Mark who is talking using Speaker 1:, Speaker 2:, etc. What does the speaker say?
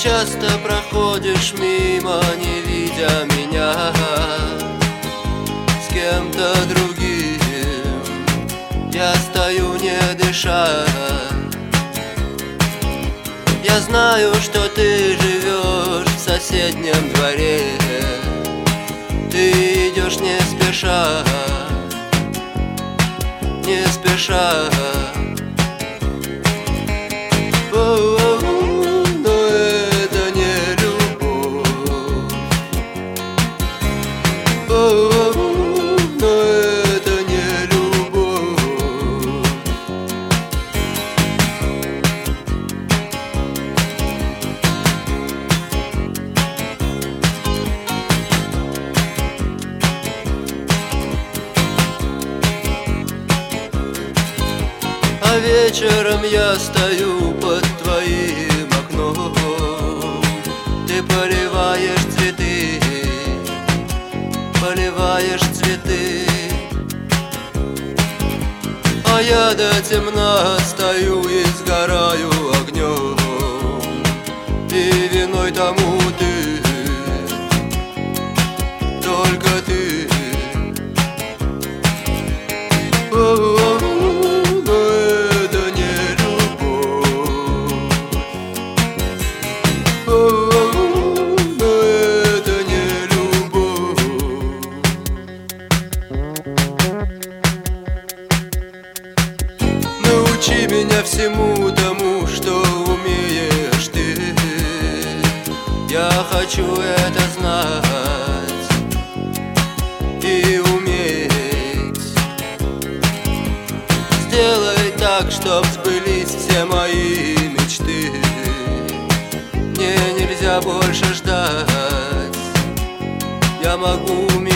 Speaker 1: часто проходишь мимо, не видя меня с кем-то другим. Я стою, не дыша. Я знаю, что ты живешь в соседнем дворе. Ты идешь не спеша, не спеша. Но это не любовь. Но это не любовь. А вечером я стою под твоим окном. Ты поливаешь цветы, поливаешь цветы. А я до темна стою и сгораю огнем. И виной тому ты, только ты. Научи меня всему тому, что умеешь ты. Я хочу это знать и уметь. Сделай так, чтоб сбылись все мои мечты. Мне нельзя больше ждать. Я могу умереть.